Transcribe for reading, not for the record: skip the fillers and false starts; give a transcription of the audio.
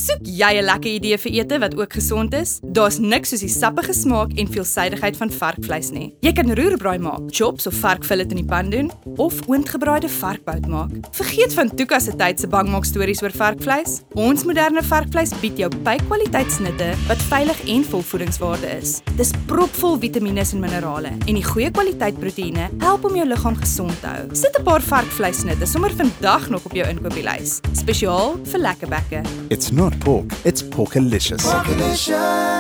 Soek jy 'n lekker idee vir ete wat ook gesond is? Daar's niks soos die sappige smaak en veelsidigheid van varkvleis nie. Jy kan roerbraai maak, chops of varkfillet in die pan doen, of oondgebraaide varkbout maak. Vergeet van Tuka se tyd se bangmaak stories oor varkvleis. Ons moderne varkvleis bied jou by-kwaliteitsnitte wat veilig en vol voedingswaarde is. Dis propvol vitamiene en minerale en die goeie kwaliteit proteïene help om jou liggaam gesond te hou. Sit 'n paar varkvleisnitte sommer vandag nog op jou inkopieslys, spesiaal vir lekker bekke. It's not pork, it's porkalicious. Porkalicious.